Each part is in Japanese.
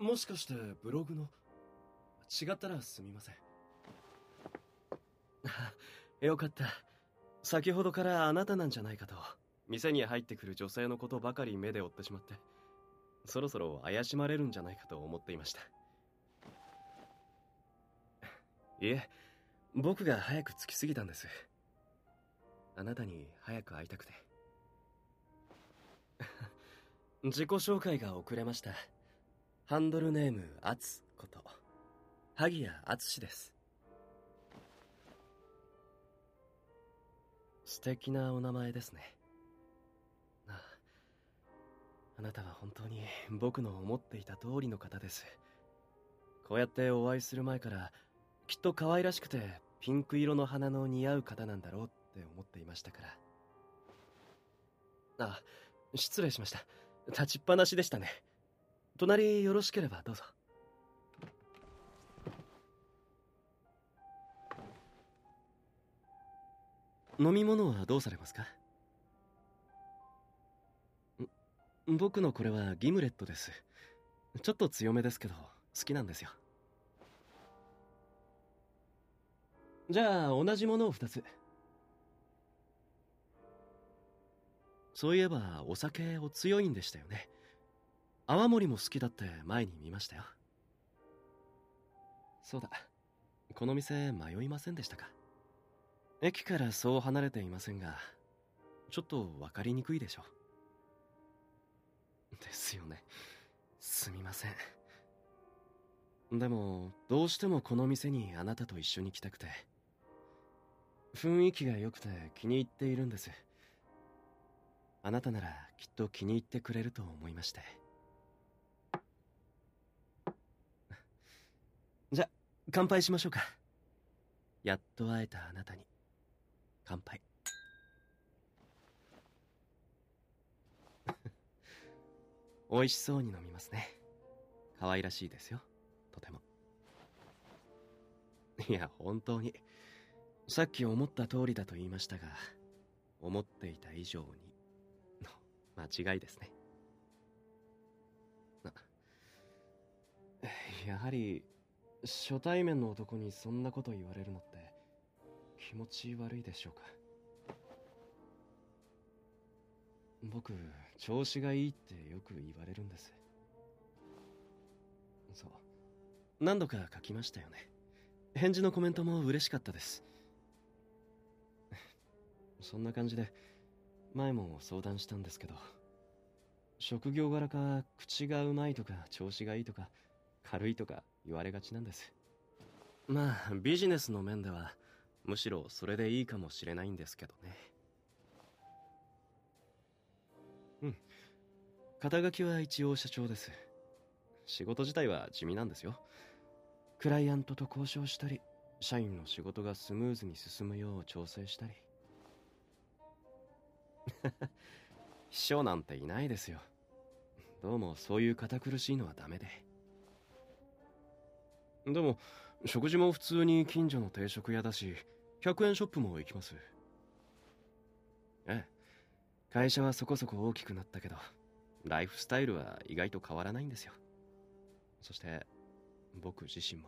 もしかしてブログの違ったらすみません。よかった。先ほどからあなたなんじゃないかと店に入ってくる女性のことばかり目で追ってしまって、そろそろ怪しまれるんじゃないかと思っていました。いえ、僕が早く着きすぎたんです。あなたに早く会いたくて。自己紹介が遅れました。ハンドルネームアツこと萩谷敦です。素敵なお名前ですね。あなたは本当に僕の思っていた通りの方です。こうやってお会いする前からきっと可愛らしくてピンク色の花の似合う方なんだろうって思っていましたから。失礼しました。立ちっぱなしでしたね。隣よろしければどうぞ。飲み物はどうされますか？僕のこれはギムレットです。ちょっと強めですけど好きなんですよ。じゃあ同じものを2つ。そういえばお酒お強いんでしたよね。泡盛も好きだって前に見ましたよ。そうだ、この店迷いませんでしたか？駅からそう離れていませんが、ちょっと分かりにくいでしょ。ですよね。すみません。でもどうしてもこの店にあなたと一緒に来たくて、雰囲気が良くて気に入っているんです。あなたならきっと気に入ってくれると思いまして。じゃ、乾杯しましょうか。やっと会えたあなたに乾杯。美味しそうに飲みますね。可愛らしいですよ、とても。いや、本当にさっき思った通りだと言いましたが、思っていた以上にの間違いですね。やはり初対面の男にそんなこと言われるのって気持ち悪いでしょうか。僕、調子がいいってよく言われるんです。そう、何度か書きましたよね。返事のコメントも嬉しかったです。そんな感じで前も相談したんですけど、職業柄か口がうまいとか調子がいいとか軽いとか言われがちなんです。まあビジネスの面ではむしろそれでいいかもしれないんですけどね。うん、肩書きは一応社長です。仕事自体は地味なんですよ。クライアントと交渉したり、社員の仕事がスムーズに進むよう調整したり。秘書なんていないですよ。どうもそういう堅苦しいのはダメで。でも食事も普通に近所の定食屋だし、100円ショップも行きます。ええ、会社はそこそこ大きくなったけど、ライフスタイルは意外と変わらないんですよ。そして僕自身も。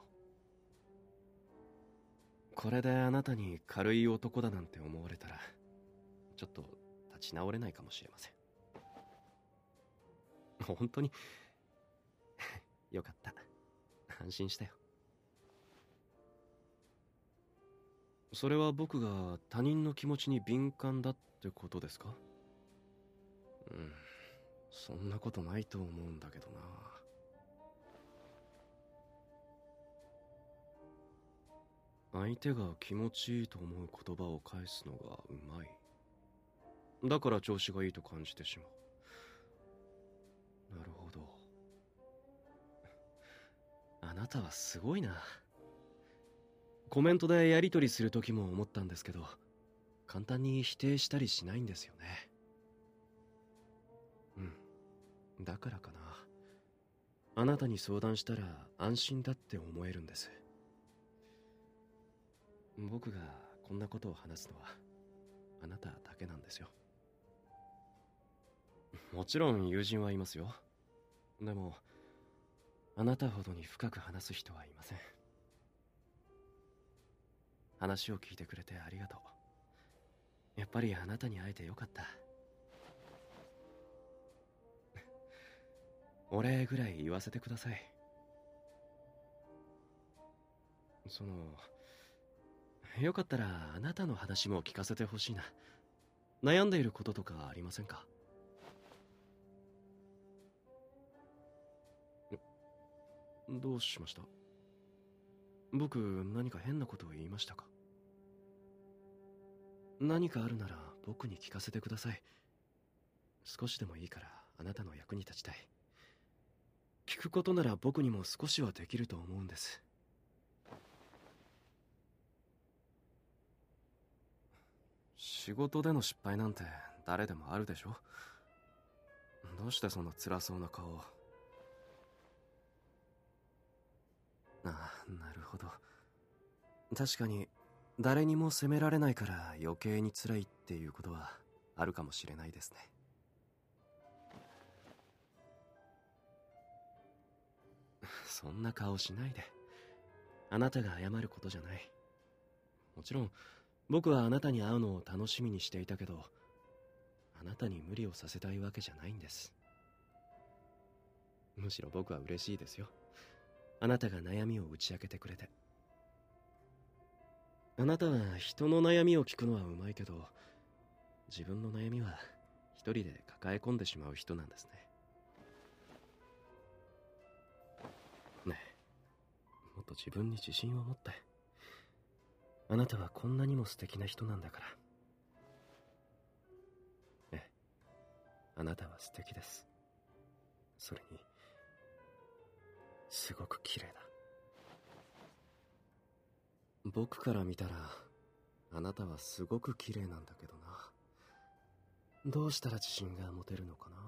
これであなたに軽い男だなんて思われたらちょっと立ち直れないかもしれません。本当によかった。安心したよ。それは僕が他人の気持ちに敏感だってことですか？うん、そんなことないと思うんだけどな。相手が気持ちいいと思う言葉を返すのがうまい。だから調子がいいと感じてしまう。なるほど。あなたはすごいな。コメントでやり取りする時も思ったんですけど、簡単に否定したりしないんですよね。うん、だからかな。あなたに相談したら安心だって思えるんです。僕がこんなことを話すのはあなただけなんですよ。もちろん友人はいますよ。でもあなたほどに深く話す人はいません。話を聞いてくれてありがとう。やっぱりあなたに会えてよかった。お礼ぐらい言わせてください。よかったらあなたの話も聞かせてほしいな。悩んでいることとかありませんか？どうしました？僕、何か変なことを言いましたか？何かあるなら僕に聞かせてください。少しでもいいからあなたの役に立ちたい。聞くことなら僕にも少しはできると思うんです。仕事での失敗なんて誰でもあるでしょ？どうしてそんな辛そうな顔を。ああ、なるほど。確かに誰にも責められないから余計に辛いっていうことはあるかもしれないですね。そんな顔しないで。あなたが謝ることじゃない。もちろん僕はあなたに会うのを楽しみにしていたけど、あなたに無理をさせたいわけじゃないんです。むしろ僕は嬉しいですよ。あなたが悩みを打ち明けてくれて。あなたは人の悩みを聞くのはうまいけど、自分の悩みは一人で抱え込んでしまう人なんですね。ねえ、もっと自分に自信を持って。あなたはこんなにも素敵な人なんだから。ええ、あなたは素敵です。それにすごく綺麗だ。僕から見たらあなたはすごく綺麗なんだけどな。どうしたら自信が持てるのかな。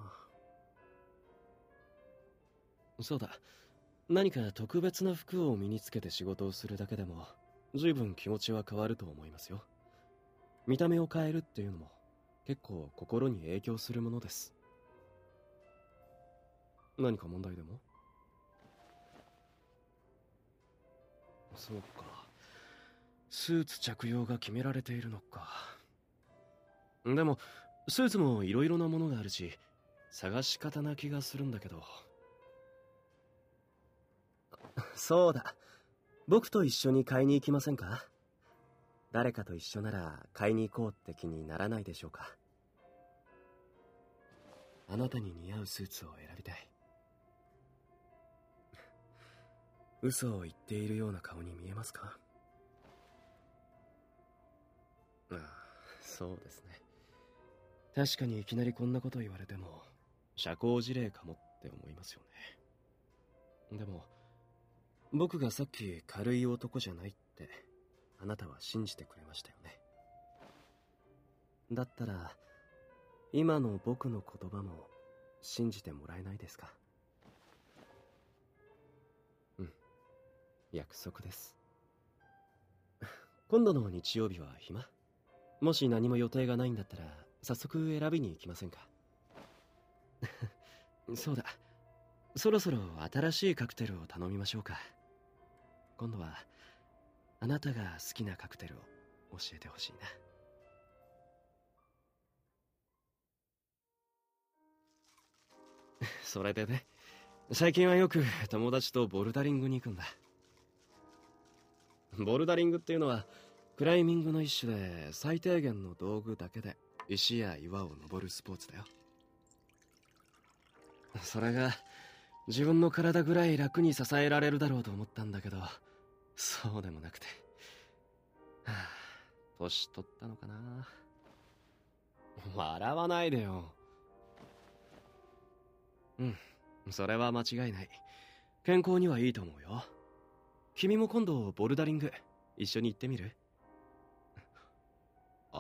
そうだ、何か特別な服を身につけて仕事をするだけでも随分気持ちは変わると思いますよ。見た目を変えるっていうのも結構心に影響するものです。何か問題でも？そうか、スーツ着用が決められているのか。でもスーツもいろいろなものがあるし、探し方な気がするんだけど。そうだ、僕と一緒に買いに行きませんか？誰かと一緒なら買いに行こうって気にならないでしょうか？あなたに似合うスーツを選びたい。嘘を言っているような顔に見えますか？ああ、そうですね。確かにいきなりこんなこと言われても社交辞令かもって思いますよね。でも僕がさっき軽い男じゃないってあなたは信じてくれましたよね。だったら今の僕の言葉も信じてもらえないですか？うん、約束です。今度の日曜日は暇？もし何も予定がないんだったら早速選びに行きませんか？そうだ、そろそろ新しいカクテルを頼みましょうか。今度はあなたが好きなカクテルを教えてほしいな。それでね、最近はよく友達とボルダリングに行くんだ。ボルダリングっていうのはクライミングの一種で最低限の道具だけで石や岩を登るスポーツだよ。それが自分の体ぐらい楽に支えられるだろうと思ったんだけど、そうでもなくて。はあ、年取ったのかな。笑わないでよ。うん、それは間違いない。健康にはいいと思うよ。君も今度ボルダリング一緒に行ってみる？あ、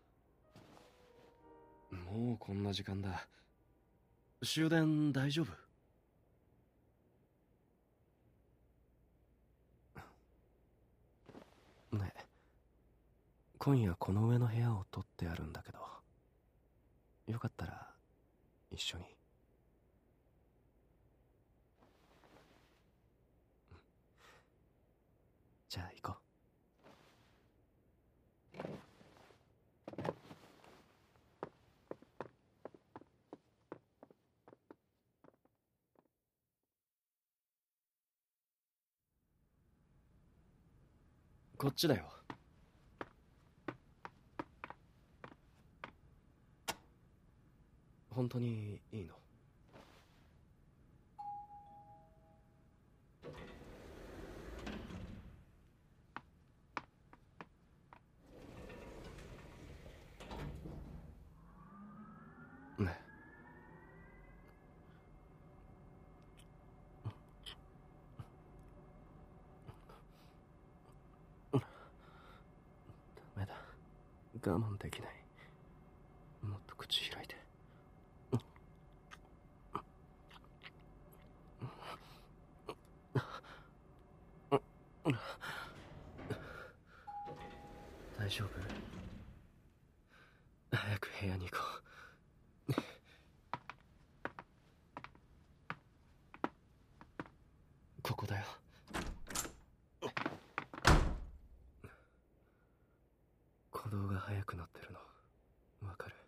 もうこんな時間だ。終電大丈夫？ねえ、今夜この上の部屋を取ってあるんだけど、よかったら一緒に。 じゃあ行こう。こっちだよ。本当にいいの？ね。ダメだ。我慢できない。もっと口開いて。大丈夫？早く部屋に行こう。ここだよ。鼓動が速くなってるのわかる？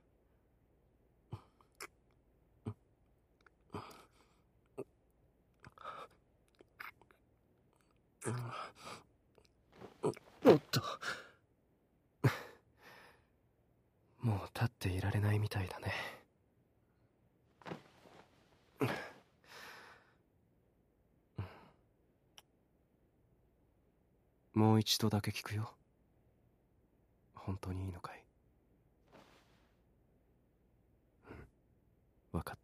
おっと。もう立っていられないみたいだね。もう一度だけ聞くよ。本当にいいのかい？わかった。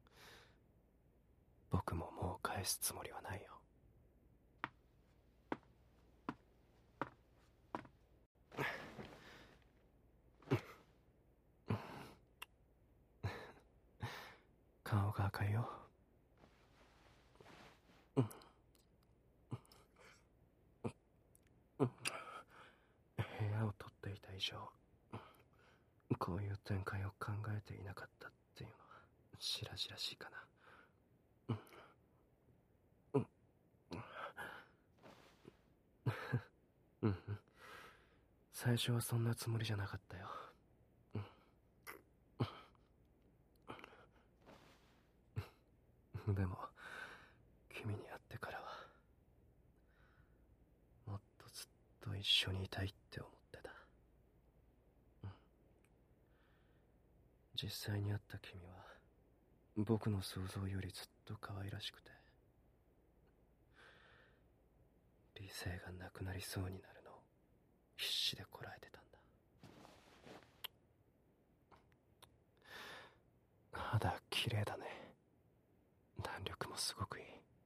僕ももう返すつもりはないよ。顔が赤いよ。部屋を取っていた以上、こういう展開を考えていなかったっていうのは白々しいかな。うん。最初はそんなつもりじゃなかったよ。でも君に会ってからはもっとずっと一緒にいたいって思ってた。実際に会った君は僕の想像よりずっと可愛らしくて、理性がなくなりそうになるのを必死でこらえてたんだ。肌綺麗だね。弾力もすごくいい。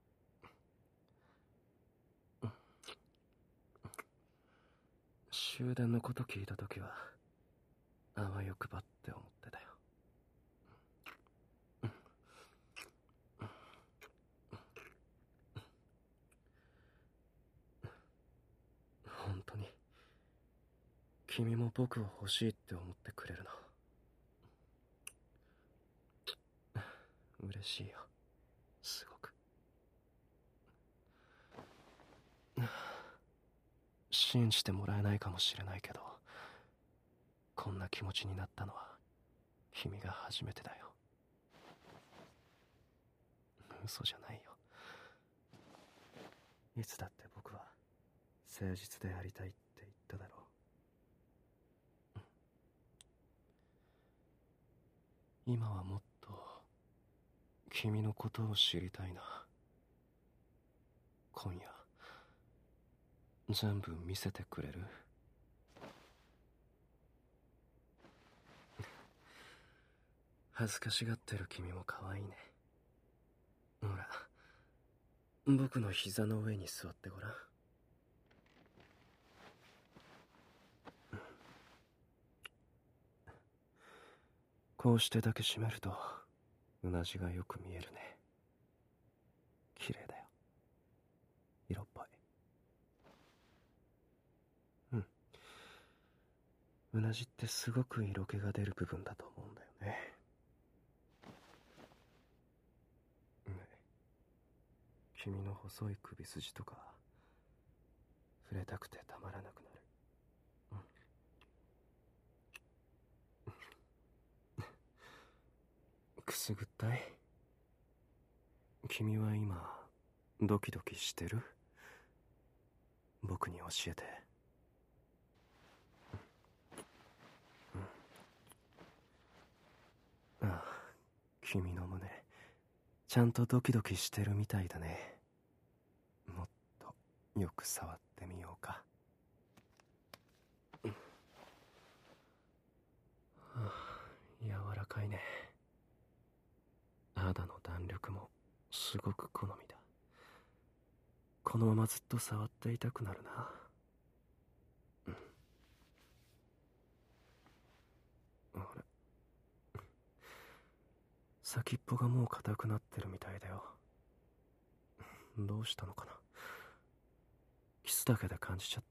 終電のこと聞いたときはあわよくばって思ってたよ。本当に君も僕を欲しいって思ってくれるの嬉しいよ。すごく。信じてもらえないかもしれないけど、こんな気持ちになったのは君が初めてだよ。嘘じゃないよ。いつだって僕は誠実でありたいって言っただろう。今はもっと君のことを知りたいな。今夜全部見せてくれる？恥ずかしがってる君も可愛いね。ほら、僕の膝の上に座ってごらん。こうして抱きしめるとうなじがよく見えるね。綺麗だよ。色っぽい。うん。うなじってすごく色気が出る部分だと思うんだよね。君の細い首筋とか触れたくてたまらなくなる。くすぐったい？君は今ドキドキしてる？僕に教えて。ああ、君の胸ちゃんとドキドキしてるみたいだね。もっとよく触ってみようか。柔らかいね。肌の弾力もすごく好みだ。このままずっと触っていたくなるな。あれ、先っぽがもう硬くなってるみたいだよ。どうしたのかな。キスだけで感じちゃった。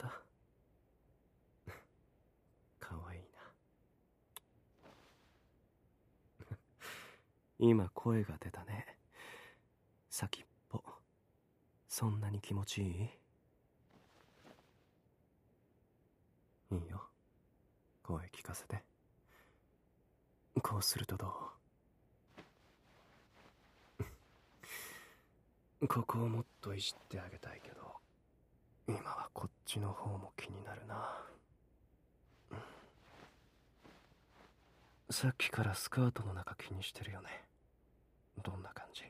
かわいいな。今声が出たね。先っぽそんなに気持ちいい？いいよ、声聞かせて。こうするとどう？ここをもっといじってあげたいけど、今はこっちの方も気になるな。さっきからスカートの中気にしてるよね。どんな感じ？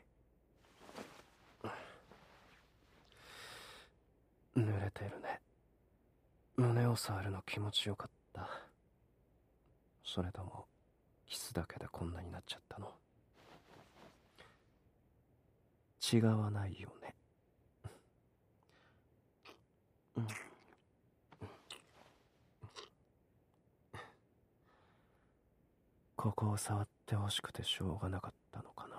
濡れてるね。胸を触るの気持ちよかった？それともキスだけでこんなになっちゃったの？違わないよね。ここを触ってほしくてしょうがなかったのか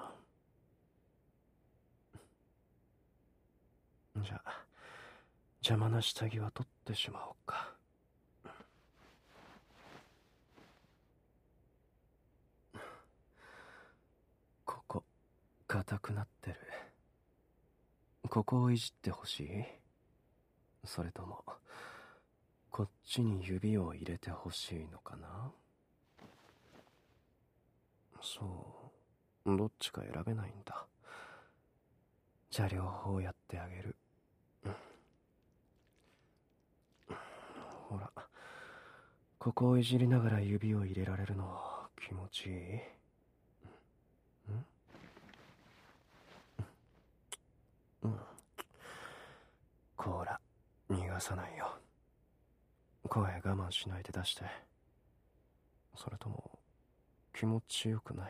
な。じゃあ邪魔な下着は取ってしまおうか。ここ硬くなってる。ここをいじってほしい？それともこっちに指を入れてほしいのかな。そう、どっちか選べないんだ。じゃあ両方やってあげる。ほら、ここをいじりながら指を入れられるの気持ちいい？こら、逃がさないよ。声我慢しないで出して。それとも気持ちよくない？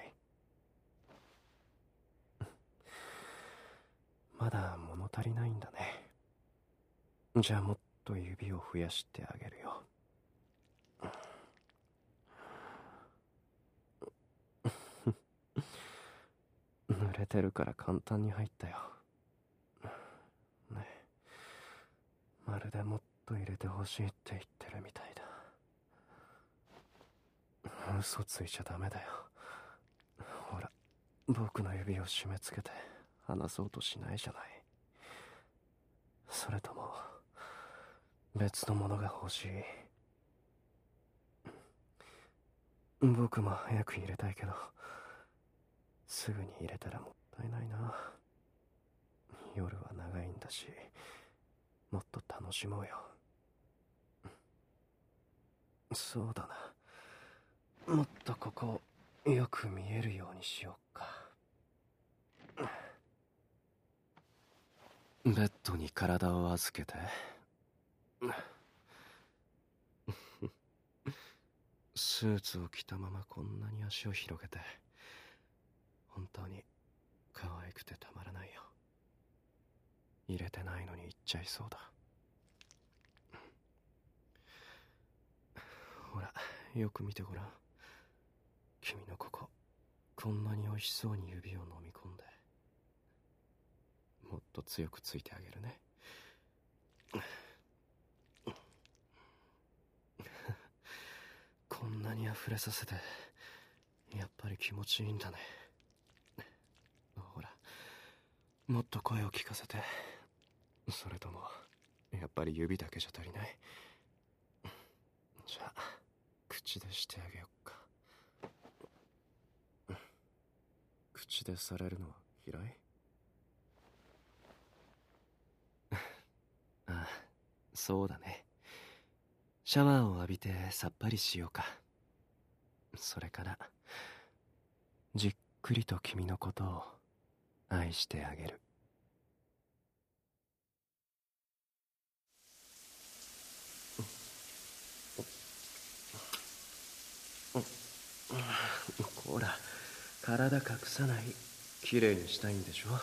まだ物足りないんだね。じゃあもっと指を増やしてあげるよ。濡れてるから簡単に入ったよ。ね、まるでもっと入れてほしいって言ってるみたいだ。嘘ついちゃダメだよ。ほら、僕の指を締め付けて離そうとしないじゃない。それとも別のものが欲しい？僕も早く入れたいけど、すぐに入れたらもったいないな。夜は長いんだし、もっと楽しもうよ。そうだな、もっとここよく見えるようにしようか。ベッドに体を預けて。スーツを着たままこんなに足を広げて、本当に可愛くてたまらないよ。入れてないのに言っちゃいそうだ。ほら、よく見てごらん。君のここ、こんなに美味しそうに指を飲み込んで。もっと強くついてあげるね。こんなに溢れさせて、やっぱり気持ちいいんだね。ほら、もっと声を聞かせて。それともやっぱり指だけじゃ足りない。じゃあ口でしてあげよっか。口でされるのは嫌い？ああ、そうだね。シャワーを浴びてさっぱりしようか。それからじっくりと君のことを愛してあげる。ほら、体隠さない。綺麗にしたいんでしょ。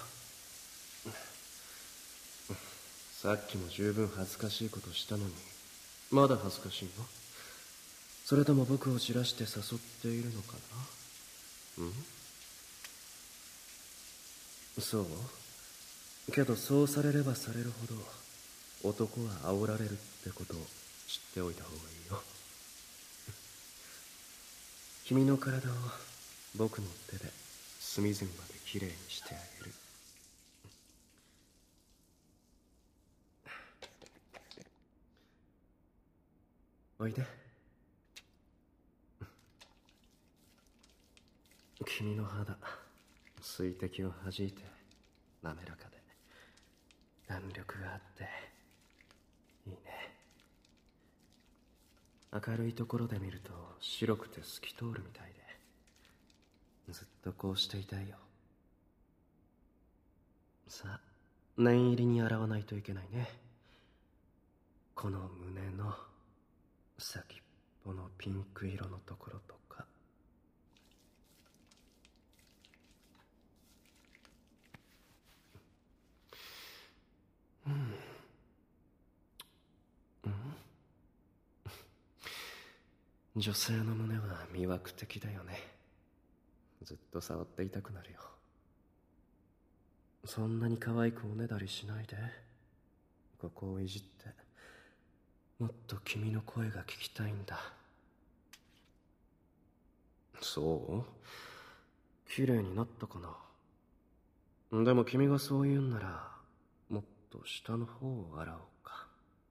さっきも十分恥ずかしいことしたのに、まだ恥ずかしいの？それとも僕をじらして誘っているのかな？そうけど、そうされればされるほど男は煽られるってことを知っておいた方がいいよ。君の体を僕の手で隅々まできれいにしてあげる。おいで。君の肌、水滴を弾いて滑らかで弾力があっていいね。明るいところで見ると白くて透き通るみたいで、ずっとこうしていたいよ。さあ、念入りに洗わないといけないね。この胸の先っぽのピンク色のところとか。女性の胸は魅惑的だよね。ずっと触っていたくなるよ。そんなに可愛くおねだりしないで。ここをいじって、もっと君の声が聞きたいんだ。そう？綺麗になったかな。でも君がそう言うんなら、もっと下の方を洗おうか。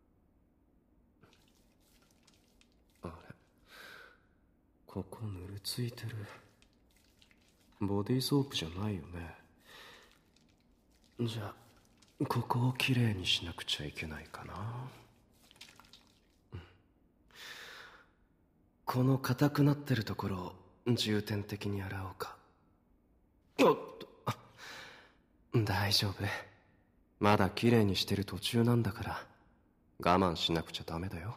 あれ、ここぬるついてる。ボディーソープじゃないよね。じゃあここをきれいにしなくちゃいけないかな。この硬くなってるところを重点的に洗おうか。おっと、大丈夫。まだきれいにしてる途中なんだから、我慢しなくちゃダメだよ。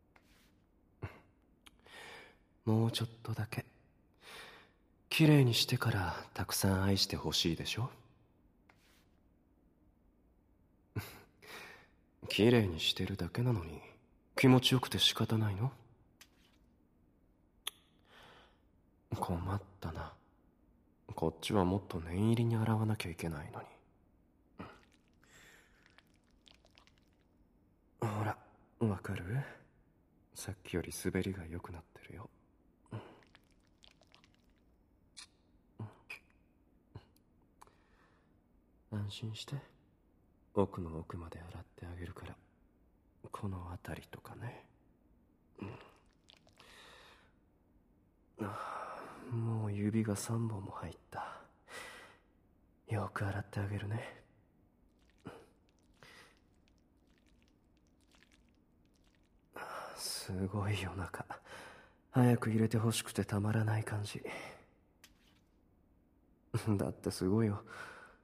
もうちょっとだけ。きれいにしてからたくさん愛してほしいでしょ。きれいにしてるだけなのに気持ちよくて仕方ないの？困ったな。こっちはもっと念入りに洗わなきゃいけないのに。ほら、わかる？さっきより滑りが良くなってるよ。安心して。奥の奥まで洗ってあげるから。この辺りとかね。もう指が3本も入った。よく洗ってあげるね。すごい夜中。早く入れてほしくてたまらない感じ。だってすごいよ。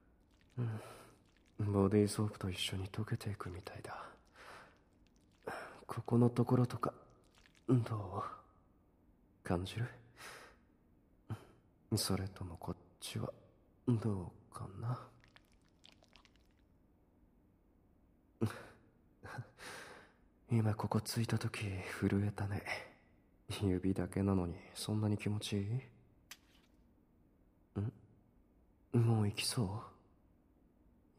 ボディーソープと一緒に溶けていくみたいだ。ここのところとかどう感じる？それともこっちはどうかな？今ここついた時震えたね。指だけなのにそんなに気持ちいい？もう行きそう？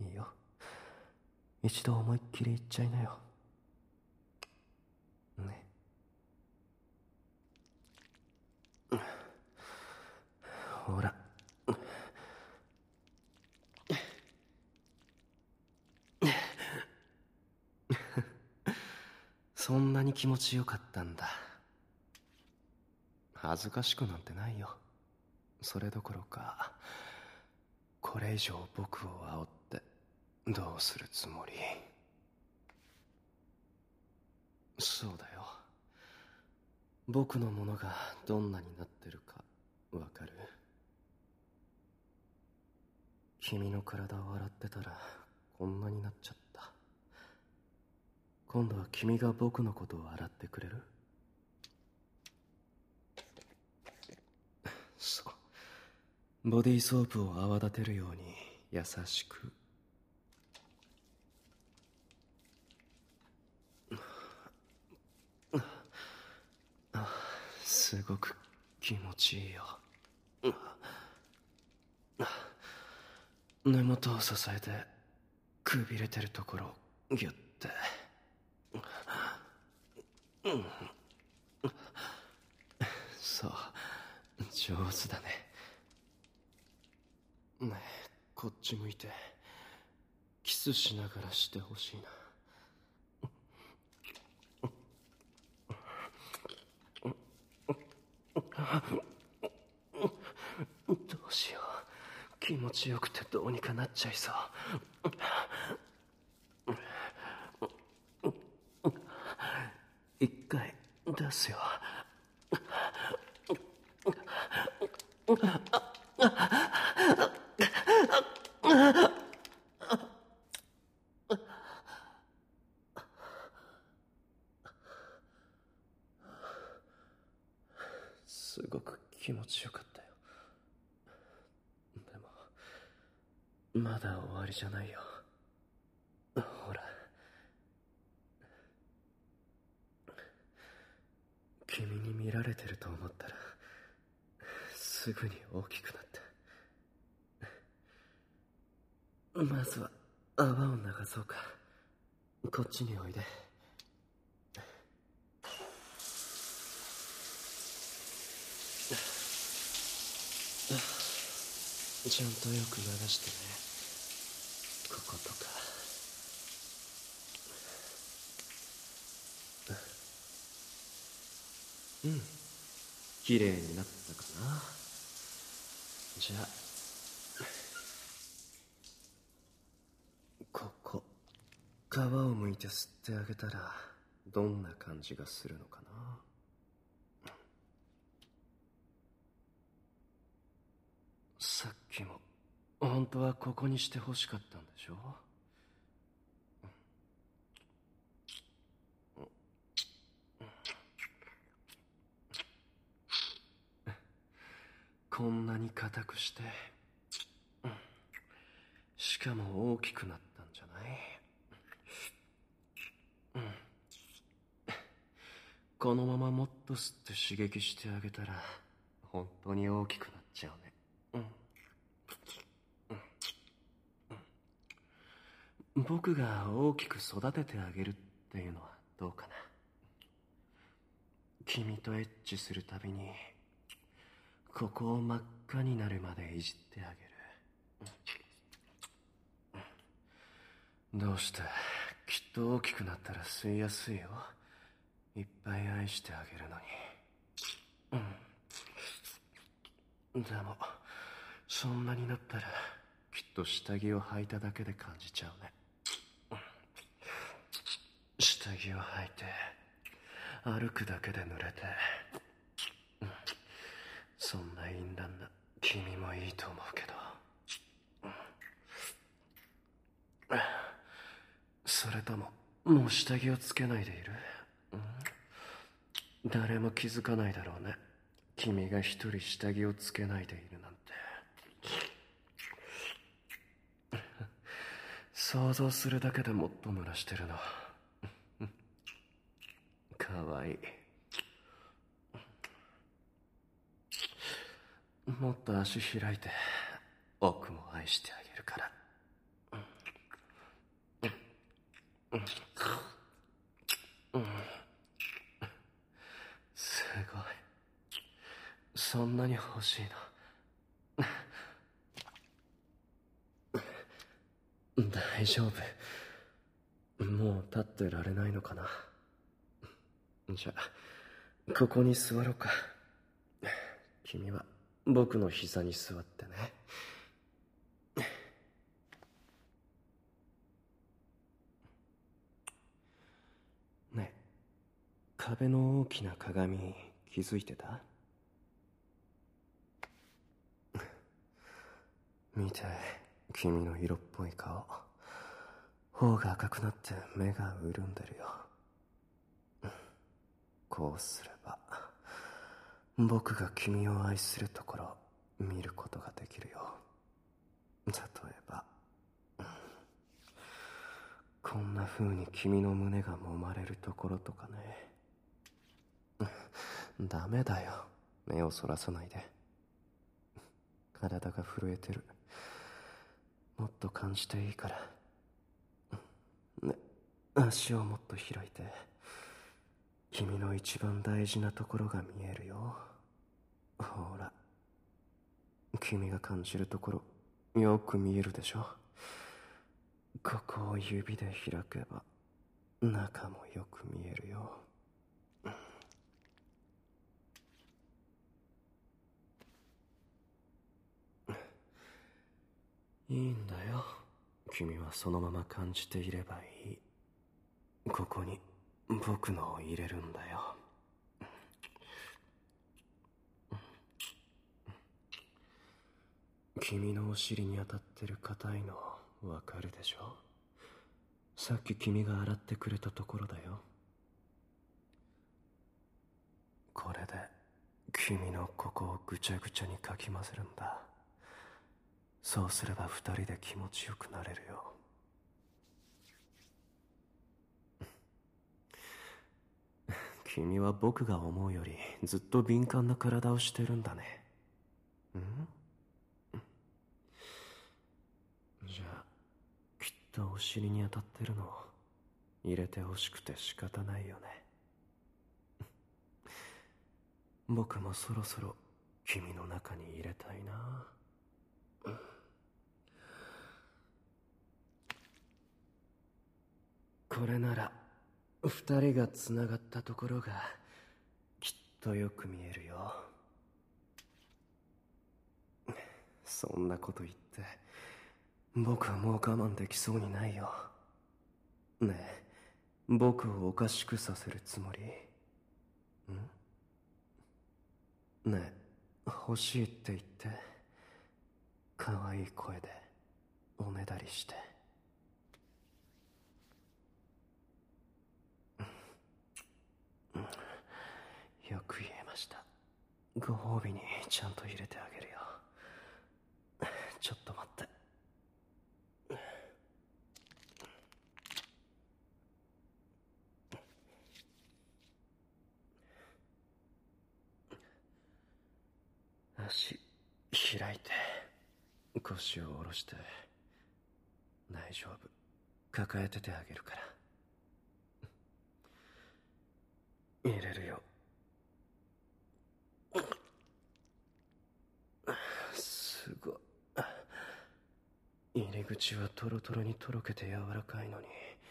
いいよ。一度思いっきり行っちゃいなよ。ね。ほら。 そんなに気持ちよかったんだ。恥ずかしくなんてないよ。それどころか、これ以上僕を煽ってどうするつもり？そうだよ。僕のものがどんなになってるかわかる？君の体を洗ってたらこんなになっちゃった。今度は君が僕のことを洗ってくれる？そう。ボディーソープを泡立てるように優しく。すごく気持ちいいよ。根元を支えてくびれてるところをギュッて。そう、上手だね。ねえ、こっち向いてキスしながらしてほしいな。どうしよう、気持ちよくてどうにかなっちゃいそう。一回出すよ。すごく気持ちよかったよ。でもまだ終わりじゃないよ。ほら、君に見られてると思ったらすぐに大きくなった。まずは泡を流そうか。こっちにおいで。ちゃんとよく流してね。こことか。うん、綺麗になったかな。じゃあここ、皮をむいて吸ってあげたらどんな感じがするのかな。さっきも本当はここにして欲しかったんでしょ。こんなに硬くして、しかも大きくなったんじゃない？このままもっと吸って刺激してあげたら本当に大きくなっちゃうね。僕が大きく育ててあげるっていうのはどうかな。君とエッチするたびにここを真っ赤になるまでいじってあげる。どうして？きっと大きくなったら吸いやすいよ。いっぱい愛してあげるのに。でもそんなになったらきっと下着を履いただけで感じちゃうね。下着を履いて歩くだけで濡れて、そんな淫乱な君もいいと思うけど。それとももう下着をつけないでいる？誰も気づかないだろうね。君が一人下着をつけないでいるなんて。想像するだけでもっと濡らしてるの。かわいい。もっと足開いて奥も愛してあげるから。すごい。そんなに欲しいの？大丈夫。もう立ってられないのかな。 じゃあここに座ろうか。君は僕の膝に座ってね。ねえ、壁の大きな鏡気づいてた？見て、君の色っぽい顔。頬が赤くなって目が潤んでるよ。こうすれば僕が君を愛するところ見ることができるよ。例えばこんな風に君の胸が揉まれるところとかね。ダメだよ、目をそらさないで。体が震えてる。もっと感じていいからね。足をもっと開いて。君の一番大事なところが見えるよ。ほら、君が感じるところよく見えるでしょ。ここを指で開けば中もよく見えるよ。いいんだよ、君はそのまま感じていればいい。ここに僕のを入れるんだよ。君のお尻に当たってる硬いのわかるでしょ。さっき君が洗ってくれたところだよ。これで君のここをぐちゃぐちゃにかき混ぜるんだ。そうすれば二人で気持ちよくなれるよ。君は僕が思うよりずっと敏感な体をしてるんだね。じゃあきっとお尻に当たってるのを入れてほしくて仕方ないよね。僕もそろそろ君の中に入れたいな。これなら二人がつながったところがきっとよく見えるよ。そんなこと言って僕はもう我慢できそうにないよ。ねえ、僕をおかしくさせるつもり？ねえ、欲しいって言って、可愛い声でおねだりして。よく言えました。ご褒美にちゃんと入れてあげるよ。ちょっと待って。足開いて腰を下ろして。大丈夫、抱えててあげるから。入れるよ。すごい。入り口はトロトロにとろけて柔らかいの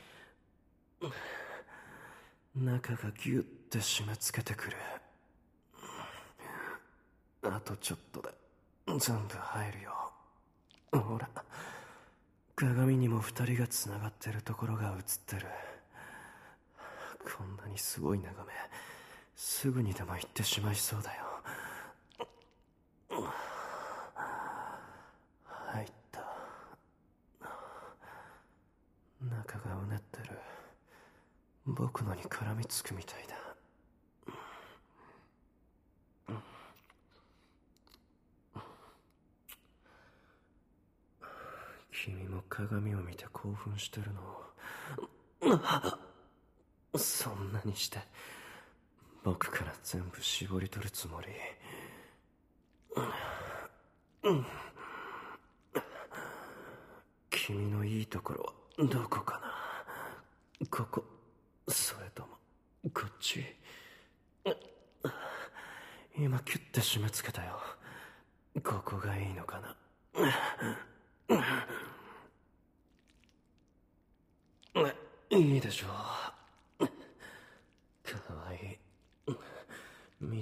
に中がギュッて締め付けてくる。あとちょっとで全部入るよ。ほら、鏡にも二人がつながってるところが映ってる。こんなにすごい眺め、すぐにでも行ってしまいそうだよ。入った。中がうねってる。僕のに絡みつくみたいだ。君も鏡を見て興奮してるの？そんなにして僕から全部絞り取るつもり？君のいいところはどこかな？ここ、それともこっち？今キュッて締め付けたよ。ここがいいのかな？いいでしょう。かわいい。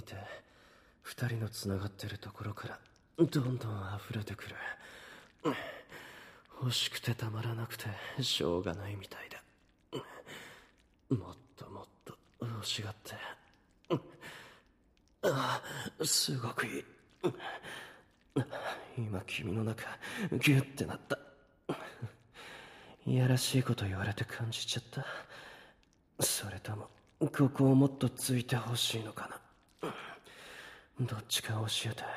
て二人のつながってるところからどんどん溢れてくる。欲しくてたまらなくてしょうがないみたいだ。もっともっと欲しがって。すごくいい。今君の中ギュッてなった。いやらしいこと言われて感じちゃった。それともここをもっとついてほしいのかな。どっちか教えて。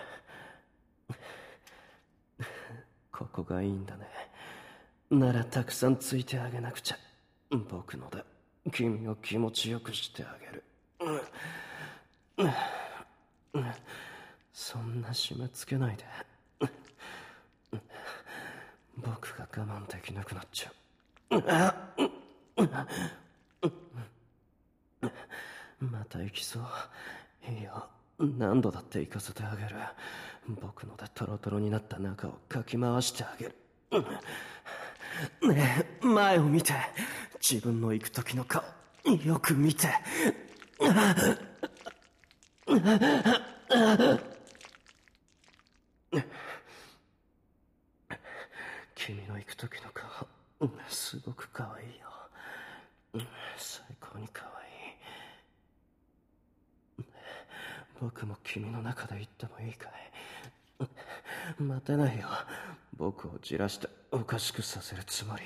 ここがいいんだね。ならたくさんついてあげなくちゃ。僕ので君を気持ちよくしてあげる。そんな締め付けないで。僕が我慢できなくなっちゃう。また行きそう。いいよ、何度だって行かせてあげる。僕のでトロトロになった中をかき回してあげる。ねえ、前を見て。自分の行く時の顔よく見て。君の行く時の顔すごく可愛いよ。最高に可愛い。僕も君の中で行ってもいいかい。待てないよ。僕をじらしておかしくさせるつもり。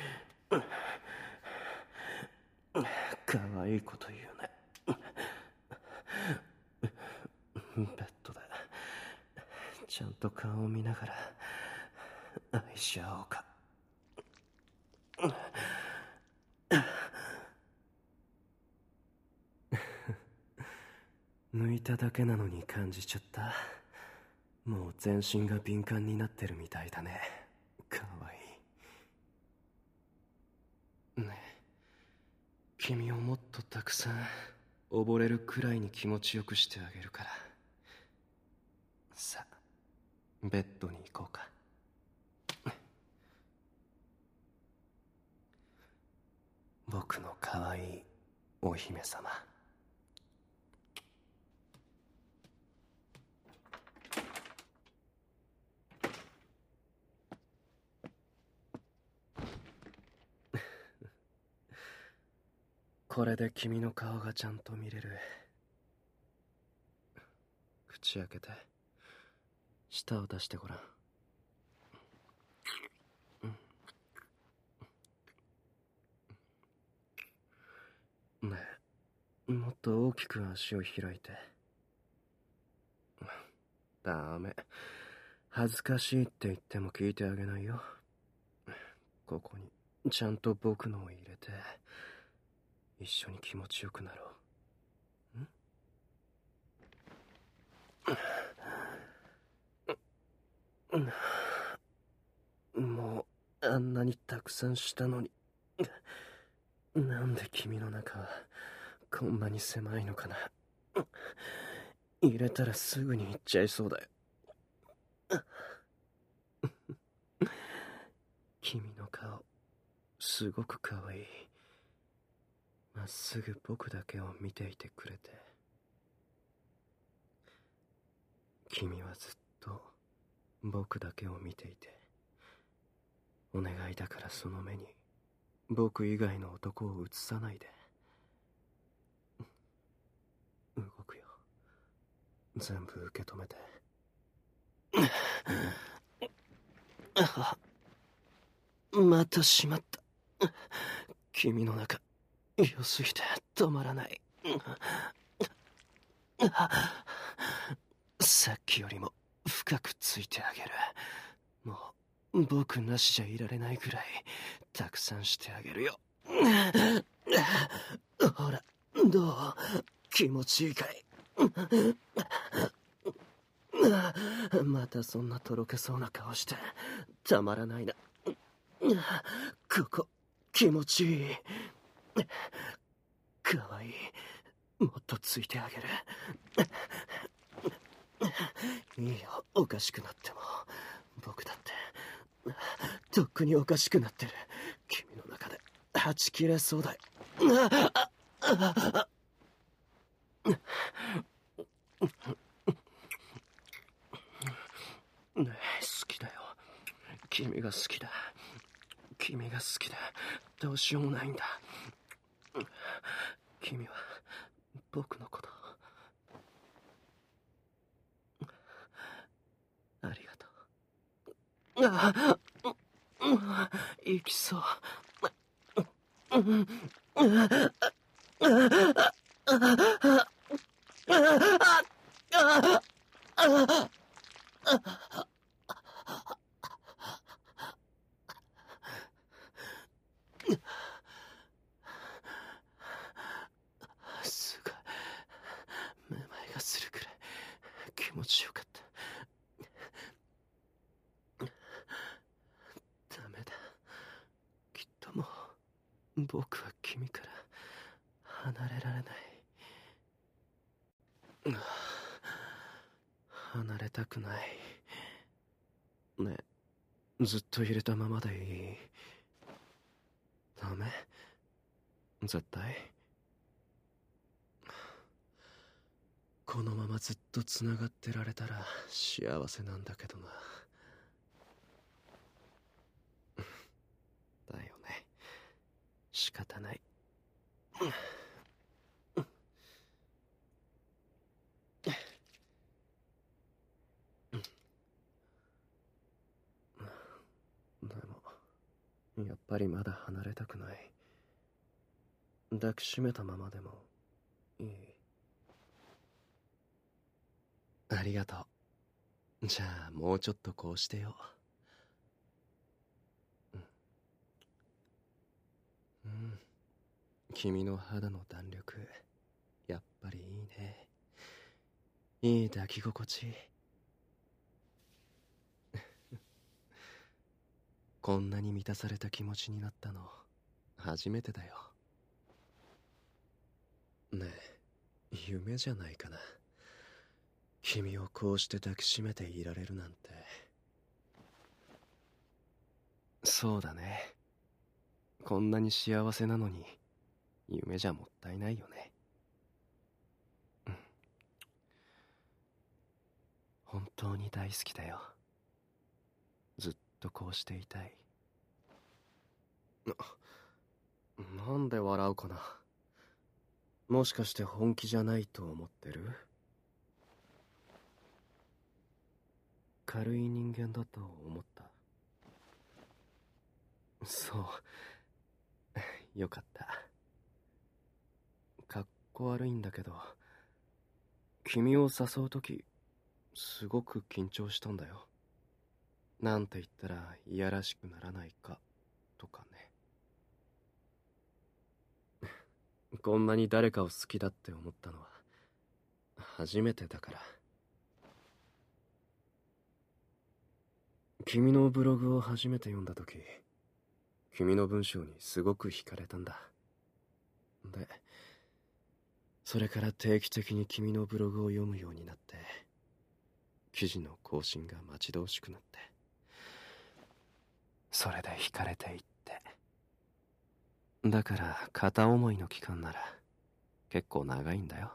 可愛いこと言うね。ベッドでちゃんと顔を見ながら愛し合おうか。抜いただけなのに感じちゃった。もう全身が敏感になってるみたいだね。かわいいね。え、君をもっとたくさん溺れるくらいに気持ちよくしてあげるから。さあ、ベッドに行こうか。僕のかわいいお姫様。これで君の顔がちゃんと見れる。口開けて舌を出してごらん。ねえ、もっと大きく足を開いて。ダメ。恥ずかしいって言っても聞いてあげないよ。ここにちゃんと僕のを入れて一緒に気持ちよくなろう。もうあんなにたくさんしたのに、なんで君の中はこんなに狭いのかな。入れたらすぐに行っちゃいそうだよ。君の顔すごく可愛い。まっすぐ僕だけを見ていてくれて。君はずっと僕だけを見ていて。お願いだからその目に僕以外の男を映さないで。動くよ。全部受け止めて。またしまった。君の中良すぎて止まらない。さっきよりも深くついてあげる。もう僕なしじゃいられないぐらいたくさんしてあげるよ。ほら、どう？気持ちいいかい？またそんなとろけそうな顔してたまらないな。ここ気持ちいい。かわいい。もっとついてあげる。いいよ、おかしくなっても。僕だってとっくにおかしくなってる。君の中ではち切れそうだよ。 君が好きだ。君が好きだ。どうしようもないんだ。君は僕のことありがとう。行きそう。すごいめまいがするくらい気持ちよかった。ダメだ。きっともう僕は君から離れられない。離れたくない。ねえ、ずっと入れたままでいい？ダメ？絶対？このままずっとつながってられたら幸せなんだけどな。だよね。仕方ない。でもやっぱりまだ離れたくない。抱きしめたままでもいい？ありがとう。じゃあもうちょっとこうしてよ。うん、君の肌の弾力やっぱりいいね。いい抱き心地。こんなに満たされた気持ちになったの初めてだよ。ねえ、夢じゃないかな。君をこうして抱きしめていられるなんて。そうだね。こんなに幸せなのに夢じゃもったいないよね。本当に大好きだよ。ずっとこうしていたい。なんで笑うかな。もしかして本気じゃないと思ってる？軽い人間だと思った？そうよかった。かっこ悪いんだけど、君を誘うときすごく緊張したんだよ。なんて言ったらいやらしくならないかとかね。こんなに誰かを好きだって思ったのは初めてだから。君のブログを初めて読んだとき、君の文章にすごく惹かれたんだ。で、それから定期的に君のブログを読むようになって、記事の更新が待ち遠しくなって、それで惹かれていって。だから片思いの期間なら結構長いんだよ。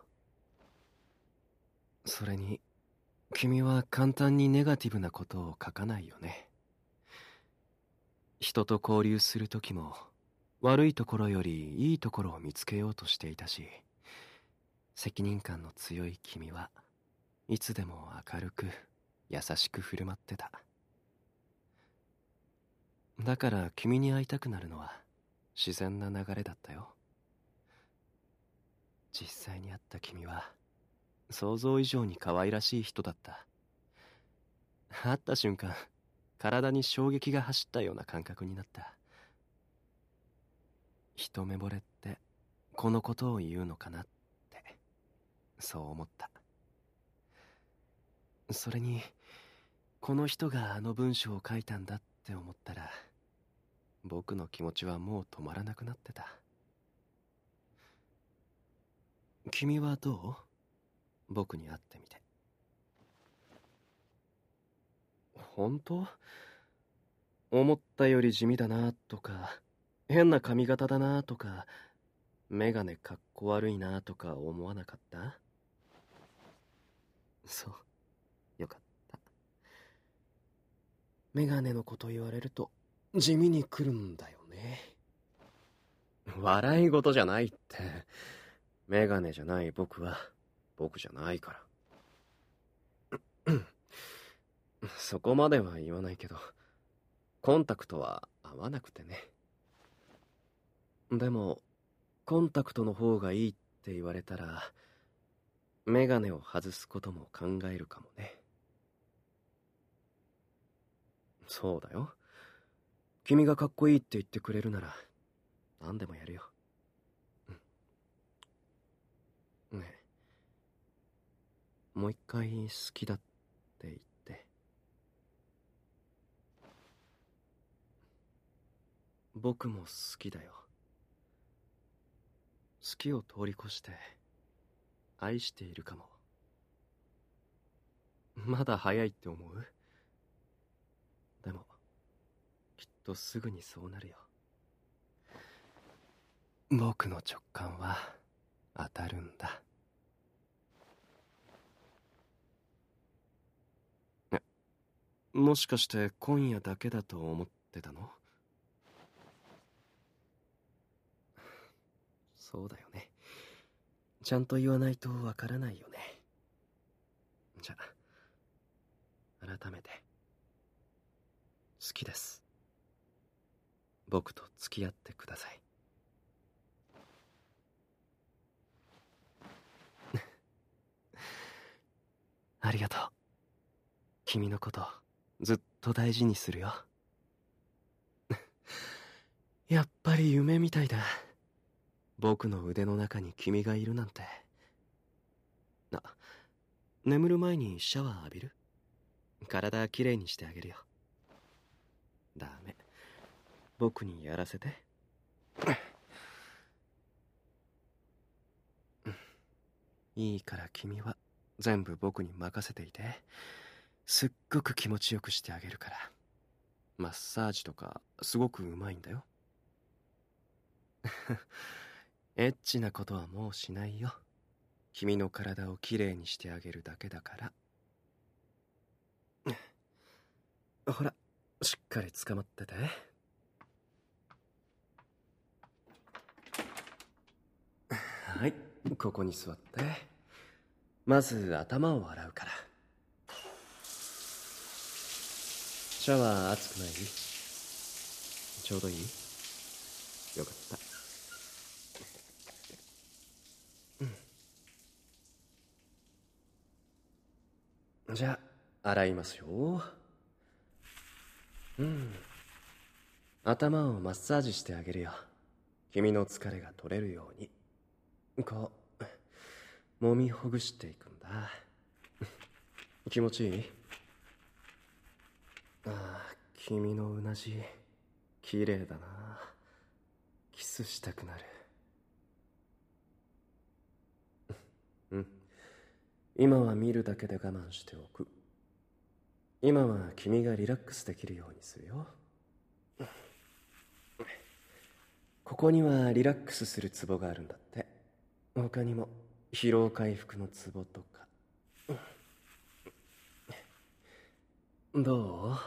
それに君は簡単にネガティブなことを書かないよね。人と交流する時も悪いところよりいいところを見つけようとしていたし、責任感の強い君はいつでも明るく優しく振る舞ってた。だから君に会いたくなるのは自然な流れだったよ。実際に会った君は想像以上に可愛らしい人だった。会った瞬間体に衝撃が走ったような感覚になった。一目惚れってこのことを言うのかなって、そう思った。それにこの人があの文章を書いたんだって思ったら、僕の気持ちはもう止まらなくなってた。君はどう？僕に会ってみて。本当？思ったより地味だなとか、変な髪型だなとか、メガネかっこ悪いなとか思わなかった？そう、よかった。 メガネのこと言われると地味に来るんだよね。笑い事じゃないって。メガネじゃない僕は僕じゃないから。そこまでは言わないけど、コンタクトは合わなくてね。でもコンタクトの方がいいって言われたら、メガネを外すことも考えるかもね。そうだよ。君がかっこいいって言ってくれるなら何でもやるよ。ねえ、もう一回好きだって言って。僕も好きだよ。好きを通り越して愛しているかも。まだ早いって思う？でもきっとすぐにそうなるよ。僕の直感は当たるんだ。もしかして今夜だけだと思ってたの？そうだよね。ちゃんと言わないとわからないよね。じゃあ改めて好きです。僕と付き合ってください。ありがとう。君のことずっと大事にするよ。やっぱり夢みたいだ。僕の腕の中に君がいるなんて。眠る前にシャワー浴びる？体きれいにしてあげるよ。ダメ、僕にやらせて。いいから君は全部僕に任せていて。すっごく気持ちよくしてあげるから。マッサージとかすごくうまいんだよ。エッチなことはもうしないよ。君の体をきれいにしてあげるだけだから。ほら、しっかり捕まってて。はい、ここに座って。まず頭を洗うから。シャワー熱くない？ちょうどいい？よかった。じゃあ洗いますよ。頭をマッサージしてあげるよ。君の疲れが取れるように。こう揉みほぐしていくんだ。気持ちいい？ああ、君のうなじ綺麗だな。キスしたくなる。今は見るだけで我慢しておく。今は君がリラックスできるようにするよ。ここにはリラックスするツボがあるんだって。他にも疲労回復のツボとか。ど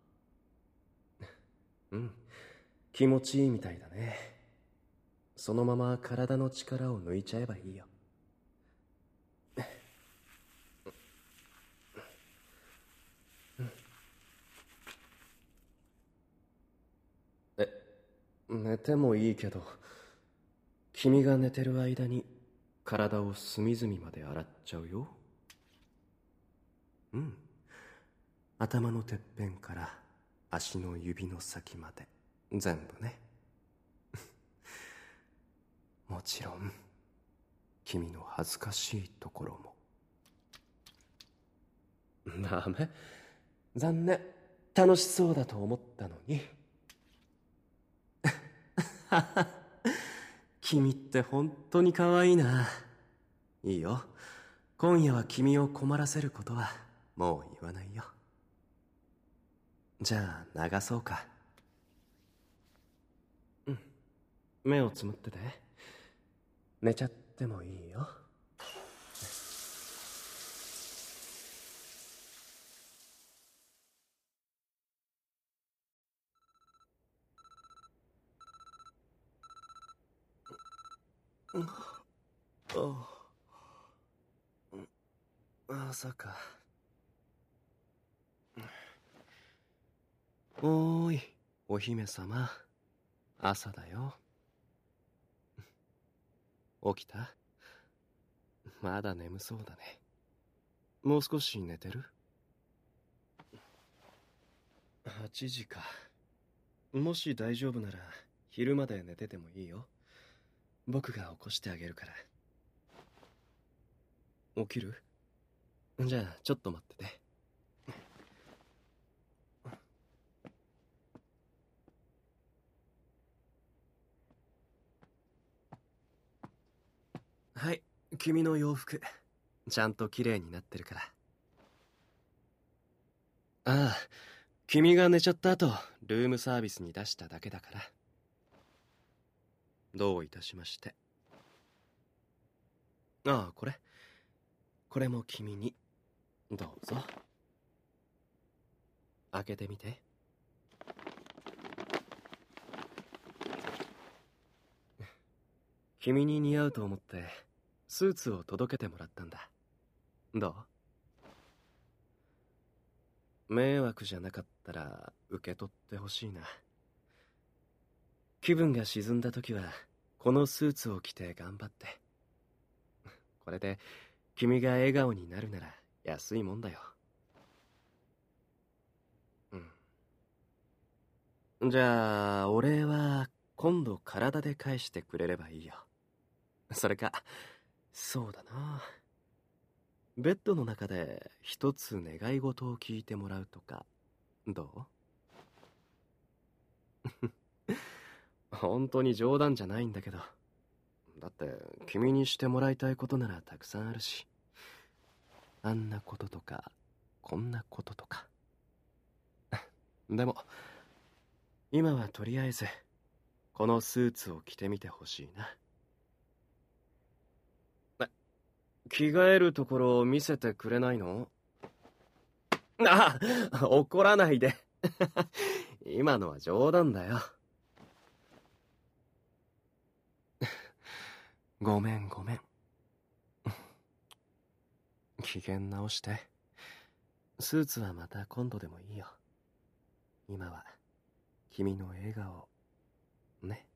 う？気持ちいいみたいだね。そのまま体の力を抜いちゃえばいいよ。寝てもいいけど、君が寝てる間に体を隅々まで洗っちゃうよ。頭のてっぺんから足の指の先まで全部ね。もちろん君の恥ずかしいところも。ダメ？残念。楽しそうだと思ったのに。君って本当に可愛いな。いいよ。今夜は君を困らせることはもう言わないよ。じゃあ流そうか。目をつむってて。寝ちゃってもいいよ。 朝か。おーい、お姫様。朝だよ。起きた？まだ眠そうだね。もう少し寝てる？8時か。もし大丈夫なら昼まで寝ててもいいよ。僕が起こしてあげるから。起きる？じゃあちょっと待ってて。はい、君の洋服ちゃんと綺麗になってるから。ああ、君が寝ちゃった後ルームサービスに出しただけだから。どういたしまして。ああ、これも君に。どうぞ。開けてみて。君に似合うと思ってスーツを届けてもらったんだ。どう？迷惑じゃなかったら受け取ってほしいな。気分が沈んだ時はこのスーツを着て頑張って。これで君が笑顔になるなら安いもんだよ。じゃあお礼は今度体で返してくれればいいよ。それか、そうだな、ベッドの中で一つ願い事を聞いてもらうとかどう？本当に冗談じゃないんだけど。だって君にしてもらいたいことならたくさんあるし。あんなこととかこんなこととか。でも今はとりあえずこのスーツを着てみてほしいな。着替えるところを見せてくれないの？ああ、怒らないで。今のは冗談だよ。ごめんごめん。機嫌直して。スーツはまた今度でもいいよ。今は君の笑顔ね。